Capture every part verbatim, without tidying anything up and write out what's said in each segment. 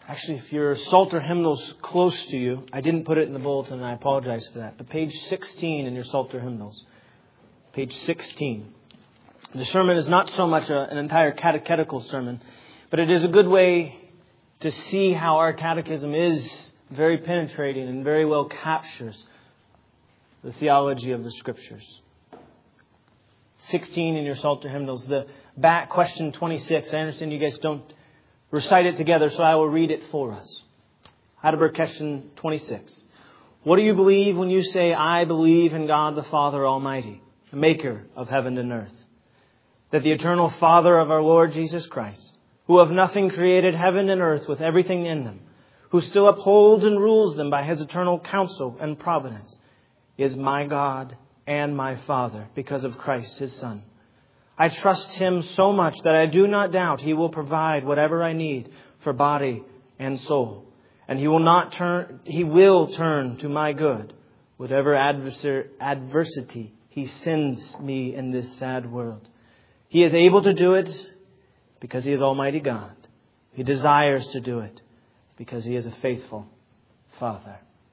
Actually, if your Psalter hymnal's close to you, I didn't put it in the bulletin and I apologize for that. But page sixteen in your Psalter hymnals. Page sixteen. The sermon is not so much a, an entire catechetical sermon, but it is a good way to see how our catechism is very penetrating and very well captures the theology of the Scriptures. sixteen in your Psalter hymnals. The back, question twenty-six. I understand you guys don't recite it together, so I will read it for us. Heidelberg question twenty-six. What do you believe when you say, I believe in God the Father Almighty, the maker of heaven and earth? That the eternal Father of our Lord Jesus Christ, who of nothing created heaven and earth with everything in them, who still upholds and rules them by His eternal counsel and providence, is my God and my Father because of Christ His Son. I trust Him so much that I do not doubt He will provide whatever I need for body and soul. And He will not turn, He will turn to my good whatever adversar, adversity He sends me in this sad world. He is able to do it because He is Almighty God. He desires to do it because He is a faithful Father.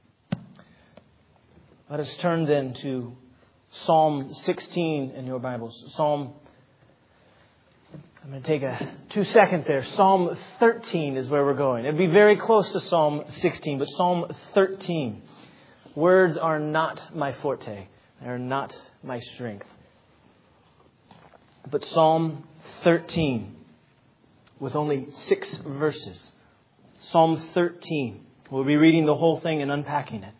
Let us turn then to Psalm sixteen in your Bibles. Psalm, I'm going to take a two second there. Psalm thirteen is where we're going. It'd be very close to Psalm sixteen, but Psalm thirteen. Words are not my forte. They are not my strength. But Psalm thirteen, with only six verses. Psalm thirteen. We'll be reading the whole thing and unpacking it.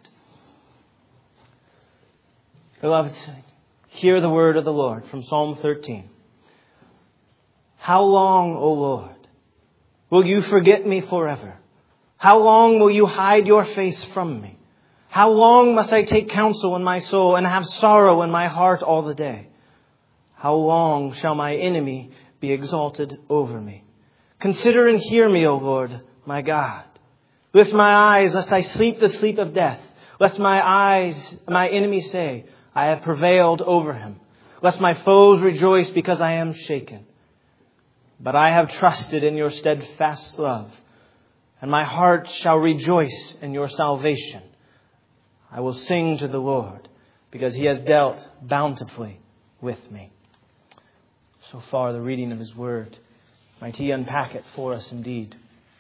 Beloved, hear the word of the Lord from Psalm thirteen. How long, O Lord, will you forget me forever? How long will you hide your face from me? How long must I take counsel in my soul and have sorrow in my heart all the day? How long shall my enemy be exalted over me? Consider and hear me, O Lord, my God. Lift my eyes, lest I sleep the sleep of death. Lest my eyes, my enemies say, I have prevailed over him. Lest my foes rejoice because I am shaken. But I have trusted in your steadfast love, and my heart shall rejoice in your salvation. I will sing to the Lord, because He has dealt bountifully with me. So far, the reading of His Word. Might He unpack it for us indeed.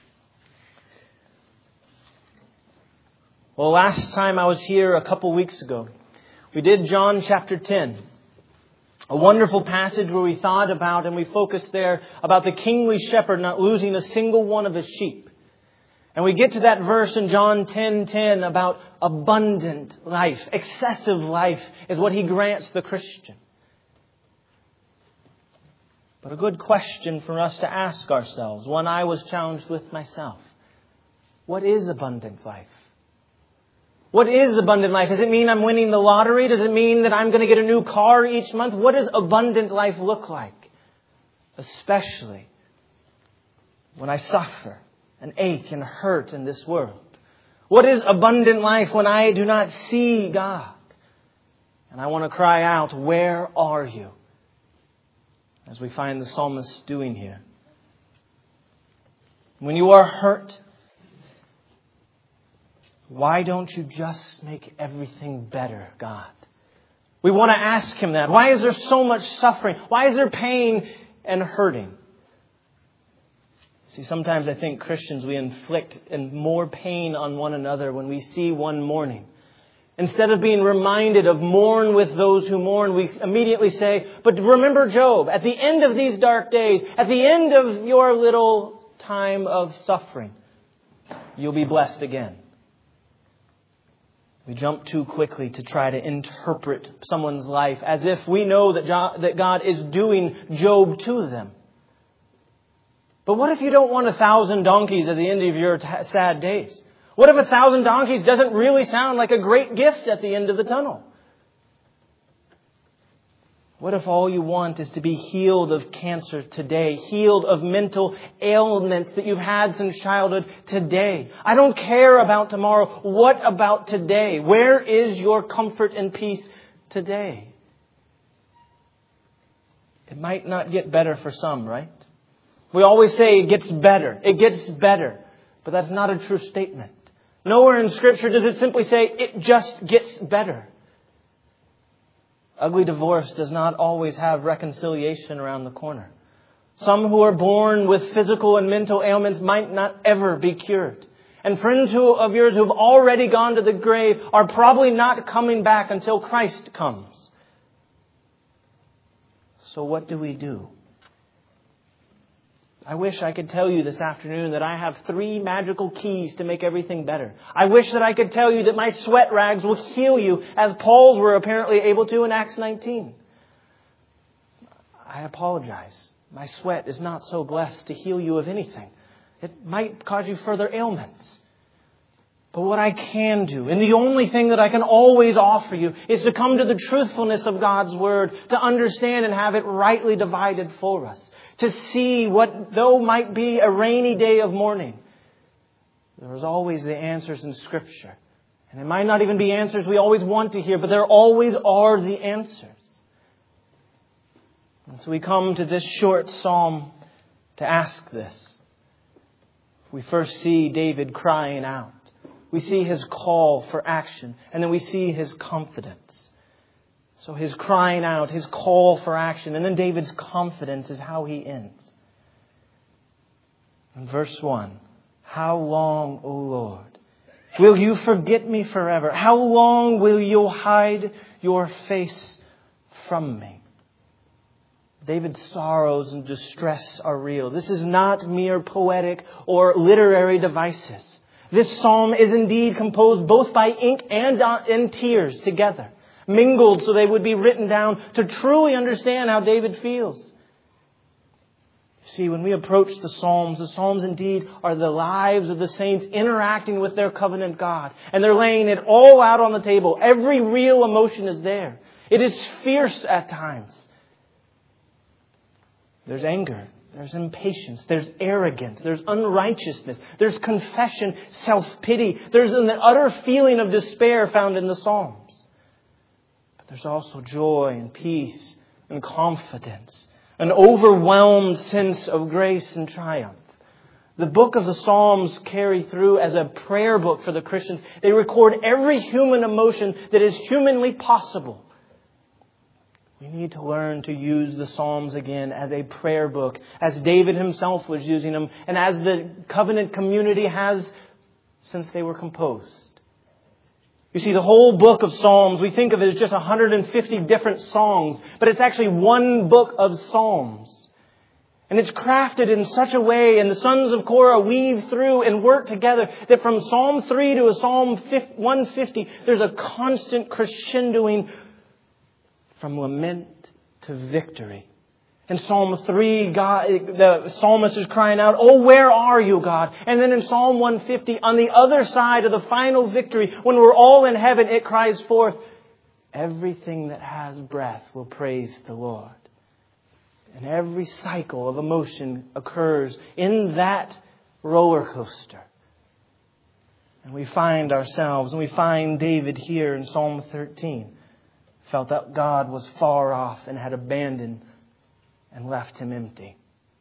Well, last time I was here a couple weeks ago, we did John chapter ten. A wonderful passage where we thought about and we focused there about the kingly shepherd not losing a single one of his sheep. And we get to that verse in John ten ten about abundant life, excessive life is what He grants the Christian. But a good question for us to ask ourselves, one I was challenged with myself. What is abundant life? What is abundant life? Does it mean I'm winning the lottery? Does it mean that I'm going to get a new car each month? What does abundant life look like? Especially when I suffer and ache and hurt in this world. What is abundant life when I do not see God? And I want to cry out, where are you? As we find the psalmist doing here. When you are hurt, why don't you just make everything better, God? We want to ask Him that. Why is there so much suffering? Why is there pain and hurting? See, sometimes I think Christians, we inflict more pain on one another when we see one mourning. Instead of being reminded of mourn with those who mourn, we immediately say, but remember Job, at the end of these dark days, at the end of your little time of suffering, you'll be blessed again. We jump too quickly to try to interpret someone's life as if we know that God is doing Job to them. But what if you don't want a thousand donkeys at the end of your t- sad days? What if a thousand donkeys doesn't really sound like a great gift at the end of the tunnel? What if all you want is to be healed of cancer today, healed of mental ailments that you've had since childhood today? I don't care about tomorrow. What about today? Where is your comfort and peace today? It might not get better for some, right? We always say it gets better. It gets better. But that's not a true statement. Nowhere in Scripture does it simply say it just gets better. Ugly divorce does not always have reconciliation around the corner. Some who are born with physical and mental ailments might not ever be cured. And friends who, of yours who have already gone to the grave are probably not coming back until Christ comes. So what do we do? I wish I could tell you this afternoon that I have three magical keys to make everything better. I wish that I could tell you that my sweat rags will heal you as Paul's were apparently able to in Acts nineteen. I apologize. My sweat is not so blessed to heal you of anything. It might cause you further ailments. But what I can do, and the only thing that I can always offer you, is to come to the truthfulness of God's Word, to understand and have it rightly divided for us. To see what, though might be a rainy day of mourning, there is always the answers in Scripture. And it might not even be answers we always want to hear, but there always are the answers. And so we come to this short psalm to ask this. We first see David crying out. We see his call for action, and then we see his confidence. So his crying out, his call for action, and then David's confidence is how he ends. In verse one, how long, O Lord, will you forget me forever? How long will you hide your face from me? David's sorrows and distress are real. This is not mere poetic or literary devices. This psalm is indeed composed both by ink and in tears together, mingled so they would be written down to truly understand how David feels. See, when we approach the Psalms, the Psalms indeed are the lives of the saints interacting with their covenant God. And they're laying it all out on the table. Every real emotion is there. It is fierce at times. There's anger. There's impatience. There's arrogance. There's unrighteousness. There's confession, self-pity. There's an utter feeling of despair found in the Psalms. But there's also joy and peace and confidence. An overwhelmed sense of grace and triumph. The book of the Psalms carry through as a prayer book for the Christians. They record every human emotion that is humanly possible. We need to learn to use the Psalms again as a prayer book, as David himself was using them, and as the covenant community has since they were composed. You see, the whole book of Psalms, we think of it as just one hundred fifty different songs, but it's actually one book of Psalms. And it's crafted in such a way, and the sons of Korah weave through and work together, that from Psalm three to a Psalm one fifty, there's a constant crescendoing from lament to victory. In Psalm three, God, the psalmist is crying out, "Oh, where are you, God?" And then in Psalm one fifty, on the other side of the final victory, when we're all in heaven, it cries forth, "Everything that has breath will praise the Lord." And every cycle of emotion occurs in that roller coaster. And we find ourselves, and we find David here in Psalm thirteen, felt that God was far off and had abandoned and left him empty.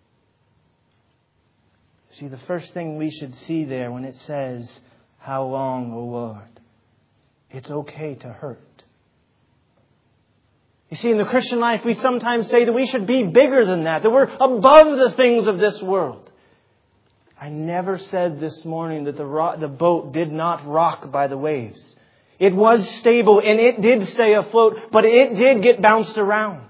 See, the first thing we should see there when it says, "How long, O Lord?" It's okay to hurt. You see, in the Christian life, we sometimes say that we should be bigger than that, that we're above the things of this world. I never said this morning that the, ro- the boat did not rock by the waves. It was stable and it did stay afloat, but it did get bounced around.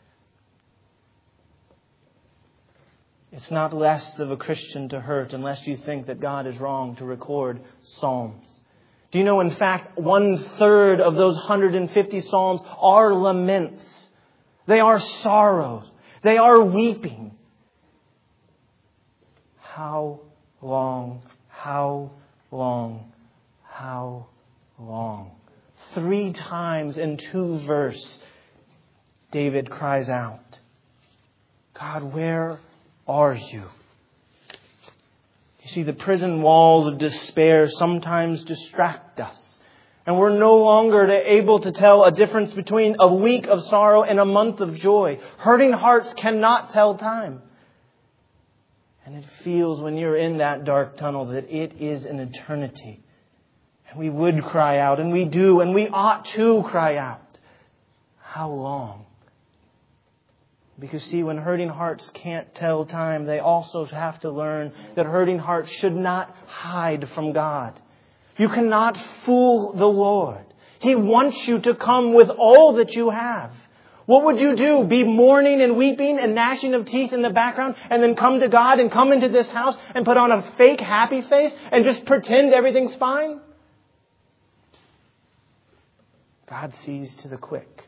It's not less of a Christian to hurt unless you think that God is wrong to record Psalms. Do you know, in fact, one third of those one hundred fifty Psalms are laments. They are sorrows. They are weeping. How long, how long, how long? Three times in two verses, David cries out, "God, where are you?" You see, the prison walls of despair sometimes distract us. And we're no longer able to tell a difference between a week of sorrow and a month of joy. Hurting hearts cannot tell time. And it feels when you're in that dark tunnel that it is an eternity. And we would cry out, and we do, and we ought to cry out. How long? Because see, when hurting hearts can't tell time, they also have to learn that hurting hearts should not hide from God. You cannot fool the Lord. He wants you to come with all that you have. What would you do? Be mourning and weeping and gnashing of teeth in the background and then come to God and come into this house and put on a fake happy face and just pretend everything's fine? God sees to the quick.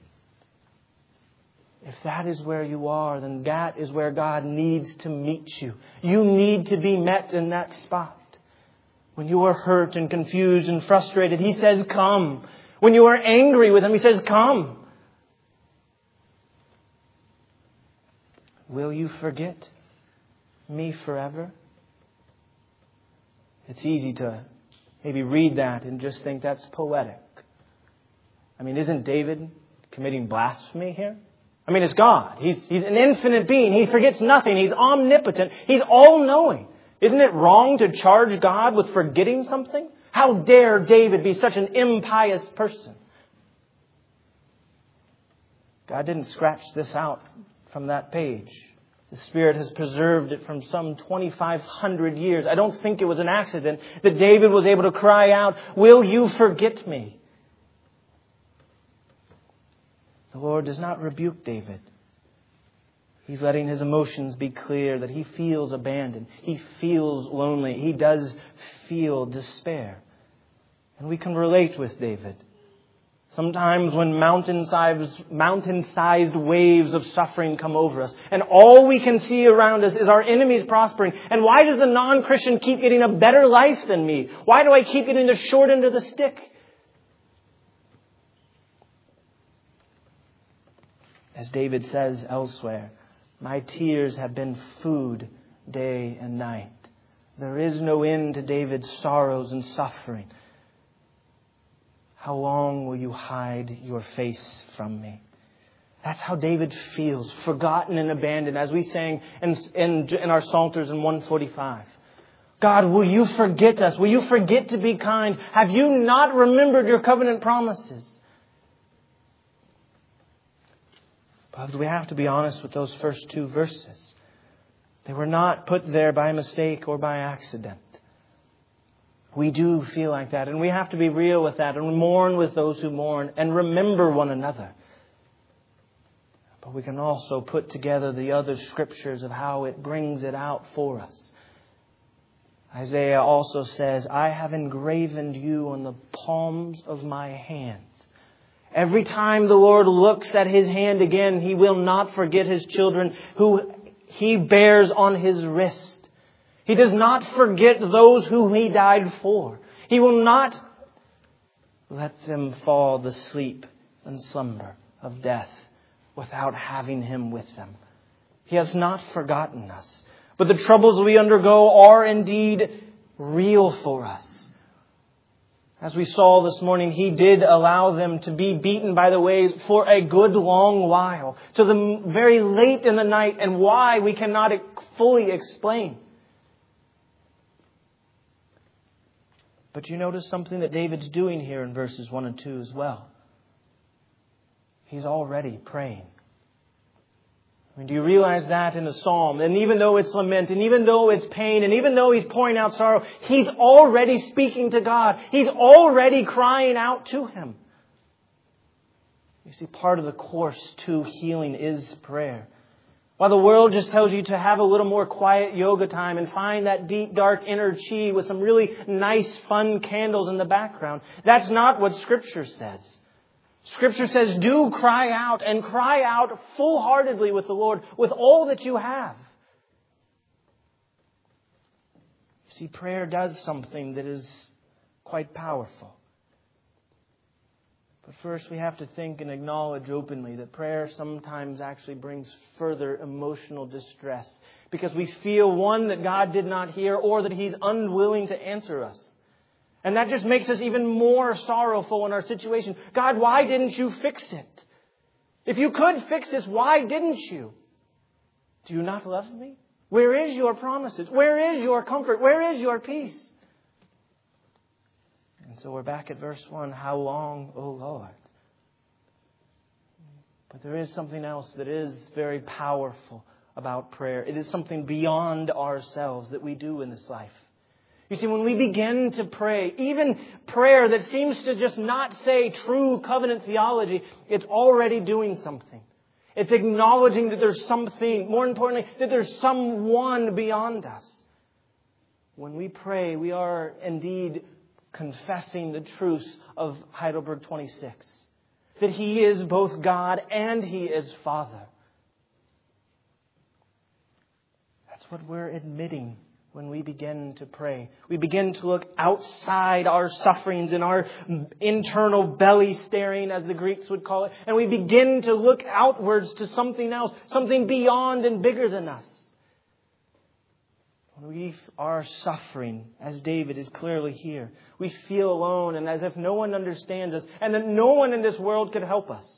If that is where you are, then that is where God needs to meet you. You need to be met in that spot. When you are hurt and confused and frustrated, He says, come. When you are angry with Him, He says, come. Will you forget me forever? It's easy to maybe read that and just think that's poetic. I mean, isn't David committing blasphemy here? I mean, it's God. He's, he's an infinite being. He forgets nothing. He's omnipotent. He's all-knowing. Isn't it wrong to charge God with forgetting something? How dare David be such an impious person? God didn't scratch this out from that page. The Spirit has preserved it from some twenty-five hundred years. I don't think it was an accident that David was able to cry out, will you forget me? The Lord does not rebuke David. He's letting his emotions be clear that he feels abandoned. He feels lonely. He does feel despair. And we can relate with David. Sometimes when mountain-sized, mountain-sized waves of suffering come over us, and all we can see around us is our enemies prospering. And why does the non-Christian keep getting a better life than me? Why do I keep getting the short end of the stick? As David says elsewhere, my tears have been food day and night. There is no end to David's sorrows and suffering. How long will you hide your face from me? That's how David feels, forgotten and abandoned, as we sang in, in, in our Psalters in one forty-five. God, will you forget us? Will you forget to be kind? Have you not remembered your covenant promises? But we have to be honest with those first two verses. They were not put there by mistake or by accident. We do feel like that, and we have to be real with that and mourn with those who mourn and remember one another. But we can also put together the other scriptures of how it brings it out for us. Isaiah also says, I have engraven you on the palms of my hands. Every time the Lord looks at His hand again, He will not forget His children who He bears on His wrist. He does not forget those who He died for. He will not let them fall to sleep and slumber of death without having Him with them. He has not forgotten us. But the troubles we undergo are indeed real for us. As we saw this morning, He did allow them to be beaten by the waves for a good long while, to the very late in the night, and why we cannot fully explain. But you notice something that David's doing here in verses one and two as well. He's already praying. I mean, do you realize that in the psalm? And even though it's lament, and even though it's pain, and even though he's pouring out sorrow, he's already speaking to God. He's already crying out to Him. You see, part of the course to healing is prayer. While the world just tells you to have a little more quiet yoga time and find that deep, dark inner chi with some really nice, fun candles in the background, that's not what Scripture says. Scripture says, do cry out, and cry out full-heartedly with the Lord with all that you have. You see, prayer does something that is quite powerful. But first we have to think and acknowledge openly that prayer sometimes actually brings further emotional distress. Because we feel, one, that God did not hear, or that He's unwilling to answer us. And that just makes us even more sorrowful in our situation. God, why didn't you fix it? If you could fix this, why didn't you? Do you not love me? Where is your promises? Where is your comfort? Where is your peace? And so we're back at verse one. How long, O Lord? But there is something else that is very powerful about prayer. It is something beyond ourselves that we do in this life. You see, when we begin to pray, even prayer that seems to just not say true covenant theology, it's already doing something. It's acknowledging that there's something, more importantly, that there's someone beyond us. When we pray, we are indeed confessing the truths of Heidelberg twenty-six. That He is both God and He is Father. That's what we're admitting when we begin to pray. We begin to look outside our sufferings and our internal belly staring, as the Greeks would call it. And we begin to look outwards to something else, something beyond and bigger than us. When we are suffering, as David is clearly here, we feel alone and as if no one understands us and that no one in this world could help us.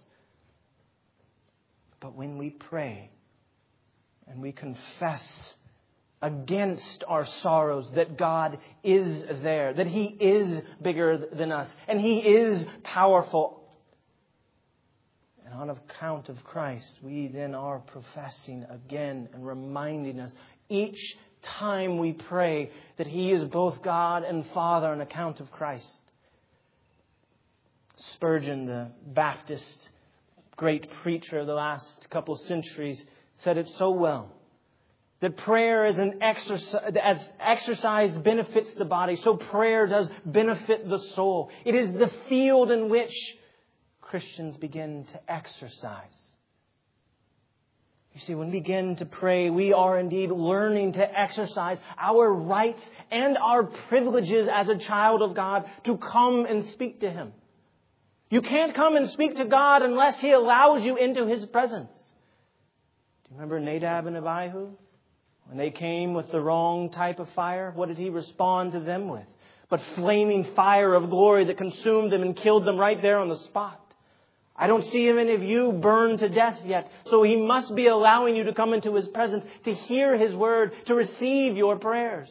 But when we pray and we confess against our sorrows that God is there, that He is bigger than us, and He is powerful, and on account of Christ, we then are professing again and reminding us each time we pray that He is both God and Father on account of Christ. Spurgeon, the Baptist great preacher of the last couple of centuries, said it so well. That prayer is an exercise, as exercise benefits the body, so prayer does benefit the soul. It is the field in which Christians begin to exercise. You see, when we begin to pray, we are indeed learning to exercise our rights and our privileges as a child of God to come and speak to Him. You can't come and speak to God unless He allows you into His presence. Do you remember Nadab and Abihu? When they came with the wrong type of fire, what did He respond to them with? But flaming fire of glory that consumed them and killed them right there on the spot. I don't see any of you burned to death yet. So He must be allowing you to come into His presence, to hear His word, to receive your prayers.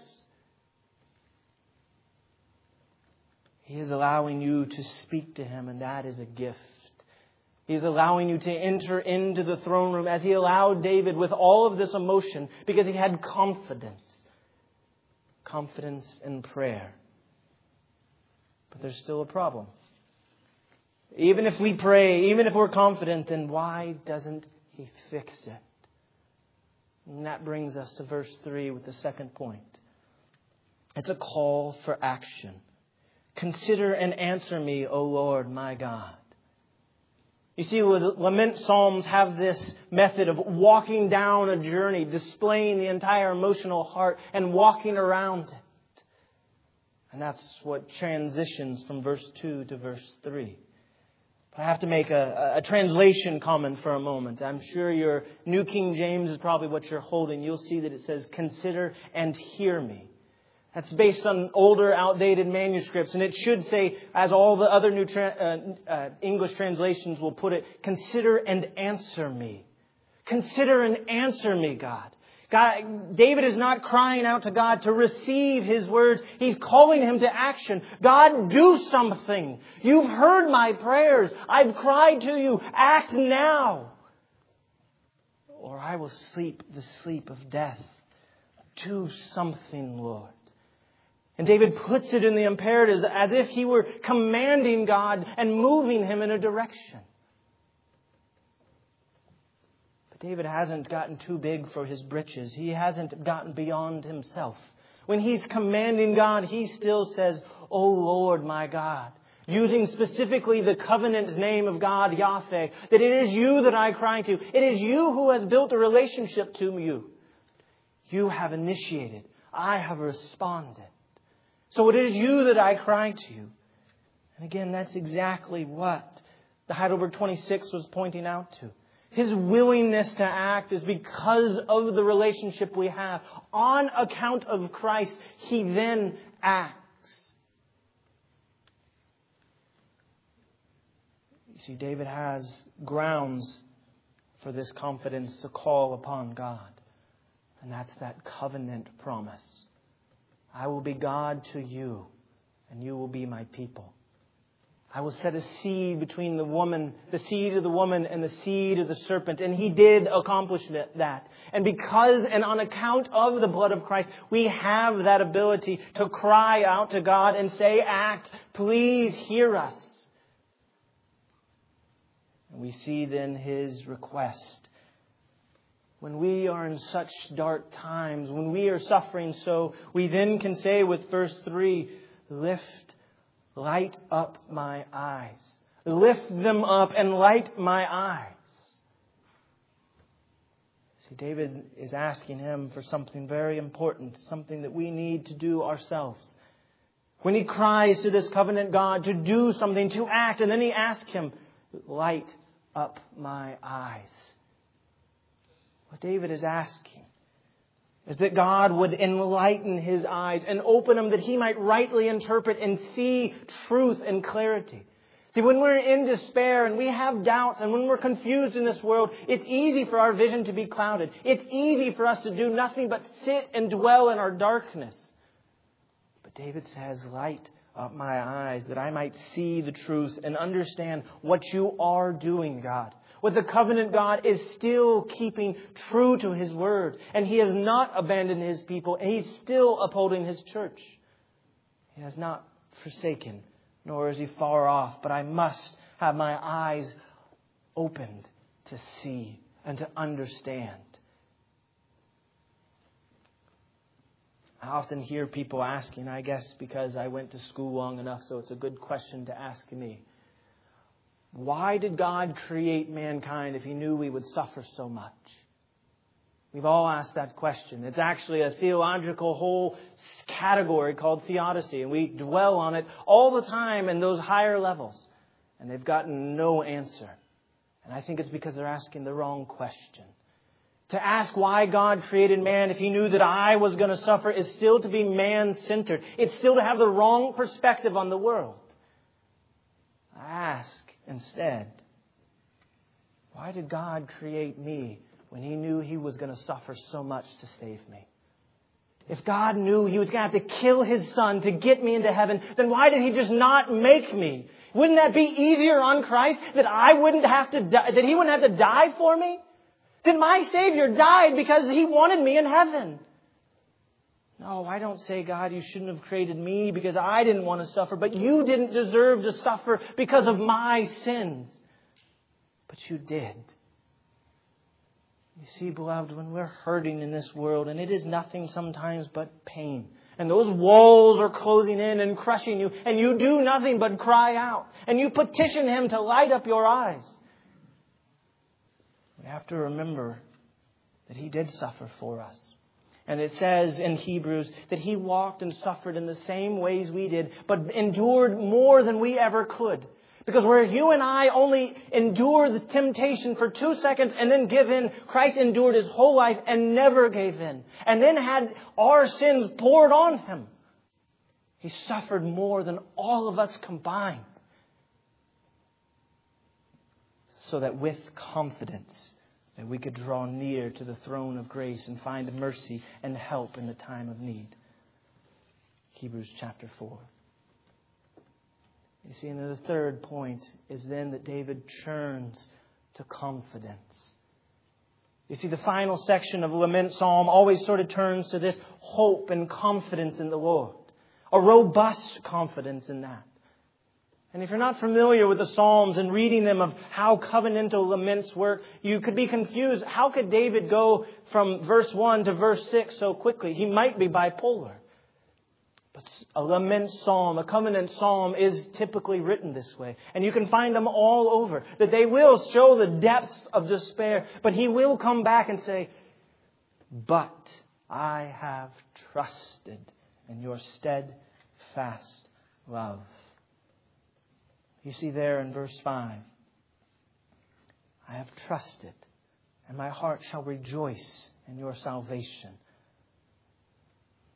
He is allowing you to speak to Him, and that is a gift. He is allowing you to enter into the throne room as He allowed David with all of this emotion because he had confidence. Confidence in prayer. But there's still a problem. Even if we pray, even if we're confident, then why doesn't He fix it? And that brings us to verse three with the second point. It's a call for action. Consider and answer me, O Lord, my God. You see, lament psalms have this method of walking down a journey, displaying the entire emotional heart and walking around it. And that's what transitions from verse two to verse three. But I have to make a, a translation comment for a moment. I'm sure your New King James is probably what you're holding. You'll see that it says, consider and hear me. That's based on older, outdated manuscripts. And it should say, as all the other new tra- uh, uh, English translations will put it, consider and answer me. Consider and answer me, God. God, David is not crying out to God to receive His words. He's calling him to action. God, do something. You've heard my prayers. I've cried to you. Act now, or I will sleep the sleep of death. Do something, Lord. And David puts it in the imperatives as if he were commanding God and moving Him in a direction. But David hasn't gotten too big for his britches. He hasn't gotten beyond himself. When he's commanding God, he still says, O Lord, my God. Using specifically the covenant name of God, Yahweh. That it is you that I cry to. It is you who has built a relationship to you. You have initiated. I have responded. So it is you that I cry to. And again, that's exactly what the Heidelberg twenty-six was pointing out to. His willingness to act is because of the relationship we have. On account of Christ, He then acts. You see, David has grounds for this confidence to call upon God. And that's that covenant promise. I will be God to you, and you will be my people. I will set a seed between the woman, the seed of the woman and the seed of the serpent. And He did accomplish that. And because and on account of the blood of Christ, we have that ability to cry out to God and say, act, please hear us. And we see then His request. When we are in such dark times, when we are suffering so, we then can say with verse three, lift Light up my eyes. Lift them up and light my eyes. See, David is asking Him for something very important, something that we need to do ourselves. When he cries to this covenant God to do something, to act, and then he asks Him, light up my eyes. What David is asking is that God would enlighten his eyes and open them that he might rightly interpret and see truth and clarity. See, when we're in despair and we have doubts and when we're confused in this world, it's easy for our vision to be clouded. It's easy for us to do nothing but sit and dwell in our darkness. But David says, light up my eyes that I might see the truth and understand what you are doing, God. What the covenant God is still keeping true to His word. And He has not abandoned His people. And He's still upholding His church. He has not forsaken, nor is He far off. But I must have my eyes opened to see and to understand. I often hear people asking, I guess because I went to school long enough, so it's a good question to ask me. Why did God create mankind if He knew we would suffer so much? We've all asked that question. It's actually a theological whole category called theodicy, and we dwell on it all the time in those higher levels. And they've gotten no answer. And I think it's because they're asking the wrong question. To ask why God created man if He knew that I was going to suffer is still to be man-centered. It's still to have the wrong perspective on the world. Ask instead, why did God create me when He knew He was going to suffer so much to save me? If God knew He was going to have to kill His Son to get me into heaven, then why did He just not make me? Wouldn't that be easier on Christ that I wouldn't have to die, that He wouldn't have to die for me? That my Savior died because He wanted me in heaven. No, I don't say, God, you shouldn't have created me because I didn't want to suffer, but you didn't deserve to suffer because of my sins. But you did. You see, beloved, when we're hurting in this world, and it is nothing sometimes but pain, and those walls are closing in and crushing you, and you do nothing but cry out, and you petition Him to light up your eyes. We have to remember that He did suffer for us. And it says in Hebrews that He walked and suffered in the same ways we did, but endured more than we ever could. Because where you and I only endure the temptation for two seconds and then give in, Christ endured His whole life and never gave in. And then had our sins poured on Him. He suffered more than all of us combined. So that with confidence that we could draw near to the throne of grace and find mercy and help in the time of need. Hebrews chapter four. You see, and the third point is then that David turns to confidence. You see, the final section of Lament Psalm always sort of turns to this hope and confidence in the Lord. A robust confidence in that. And if you're not familiar with the Psalms and reading them of how covenantal laments work, you could be confused. How could David go from verse one to verse six so quickly? He might be bipolar. But a lament psalm, a covenant psalm is typically written this way. And you can find them all over. That they will show the depths of despair. But he will come back and say, but I have trusted in your steadfast love. You see there in verse five, I have trusted, and my heart shall rejoice in your salvation.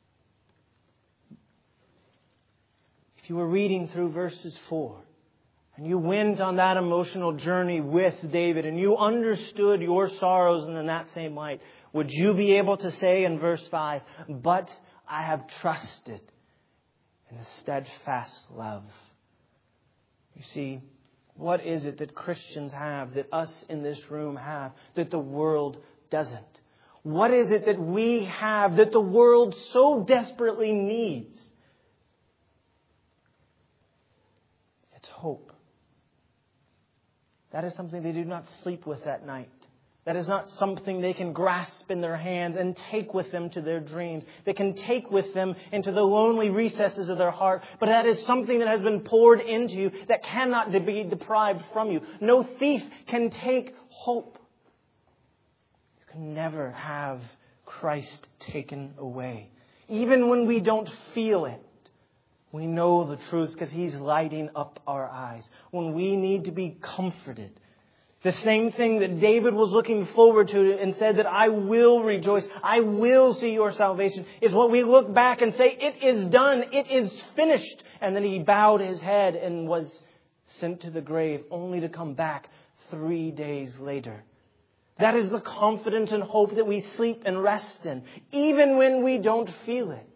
If you were reading through verses four And you went on that emotional journey with David, and you understood your sorrows in that same light. Would you be able to say in verse five, but I have trusted in the steadfast love? You see, what is it that Christians have, that us in this room have, that the world doesn't? What is it that we have that the world so desperately needs? It's hope. That is something they do not sleep with at night. That is not something they can grasp in their hands and take with them to their dreams. They can take with them into the lonely recesses of their heart. But that is something that has been poured into you that cannot be deprived from you. No thief can take hope. You can never have Christ taken away. Even when we don't feel it, we know the truth because He's lighting up our eyes. When we need to be comforted, the same thing that David was looking forward to and said that I will rejoice, I will see your salvation, is what we look back and say, it is done, it is finished. And then he bowed his head and was sent to the grave, only to come back three days later. That is the confidence and hope that we sleep and rest in, even when we don't feel it.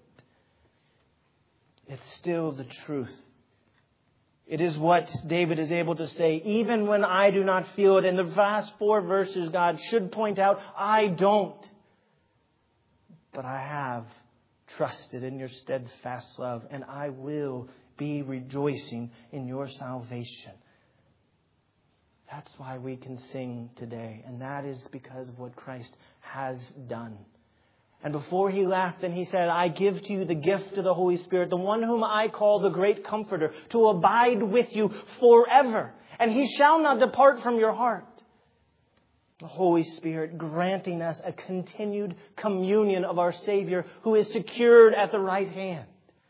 It's still the truth. It is what David is able to say, even when I do not feel it. In the last four verses, God should point out, I don't. But I have trusted in your steadfast love, and I will be rejoicing in your salvation. That's why we can sing today, and that is because of what Christ has done. And before He left, then He said, I give to you the gift of the Holy Spirit, the one whom I call the great Comforter, to abide with you forever. And He shall not depart from your heart. The Holy Spirit granting us a continued communion of our Savior, who is secured at the right hand.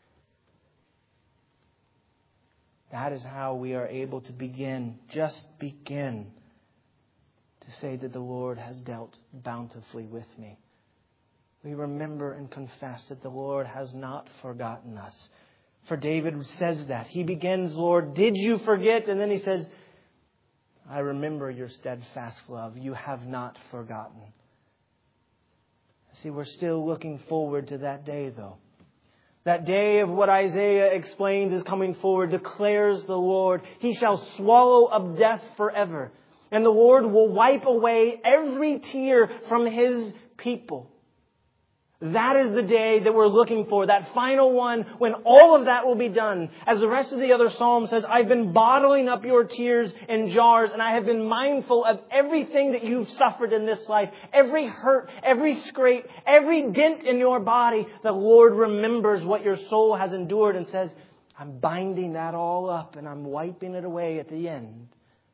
That is how we are able to begin, just begin, to say that the Lord has dealt bountifully with me. We remember and confess that the Lord has not forgotten us. For David says that. He begins, Lord, did you forget? And then he says, I remember your steadfast love. You have not forgotten. See, we're still looking forward to that day, though. That day of what Isaiah explains is coming forward, declares the Lord. He shall swallow up death forever. And the Lord will wipe away every tear from His people. That is the day that we're looking for, that final one when all of that will be done. As the rest of the other psalm says, I've been bottling up your tears in jars, and I have been mindful of everything that you've suffered in this life. Every hurt, every scrape, every dent in your body. The Lord remembers what your soul has endured and says, I'm binding that all up and I'm wiping it away at the end.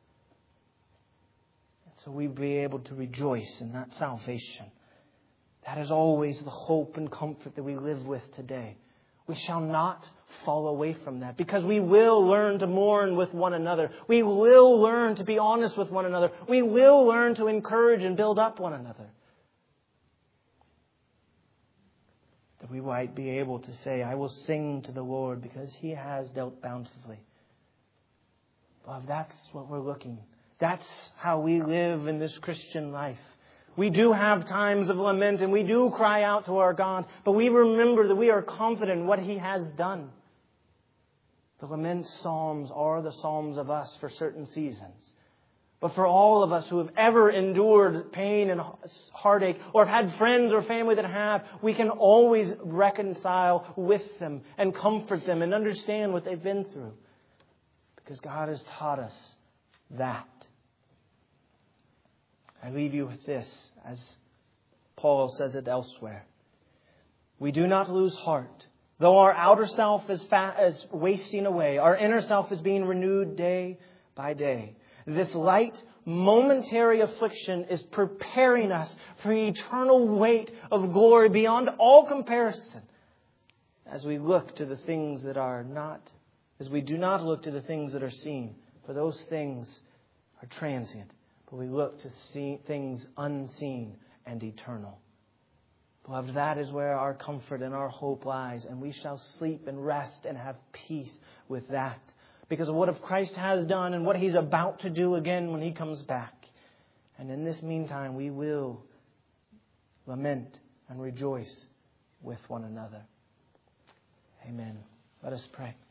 So we'll be able to rejoice in that salvation. That is always the hope and comfort that we live with today. We shall not fall away from that, because we will learn to mourn with one another. We will learn to be honest with one another. We will learn to encourage and build up one another. That we might be able to say, I will sing to the Lord because He has dealt bountifully. Well, that's what we're looking. That's how we live in this Christian life. We do have times of lament and we do cry out to our God, but we remember that we are confident in what He has done. The lament psalms are the psalms of us for certain seasons. But for all of us who have ever endured pain and heartache, or have had friends or family that have, we can always reconcile with them and comfort them and understand what they've been through. Because God has taught us that. I leave you with this, as Paul says it elsewhere. We do not lose heart. Though our outer self is, fa- is wasting away, our inner self is being renewed day by day. This light, momentary affliction is preparing us for eternal weight of glory beyond all comparison. As we look to the things that are not, as we do not look to the things that are seen, for those things are transient. But we look to see things unseen and eternal. Beloved, that is where our comfort and our hope lies. And we shall sleep and rest and have peace with that. because of what Christ has done and what He's about to do again when He comes back. And in this meantime, we will lament and rejoice with one another. Amen. Let us pray.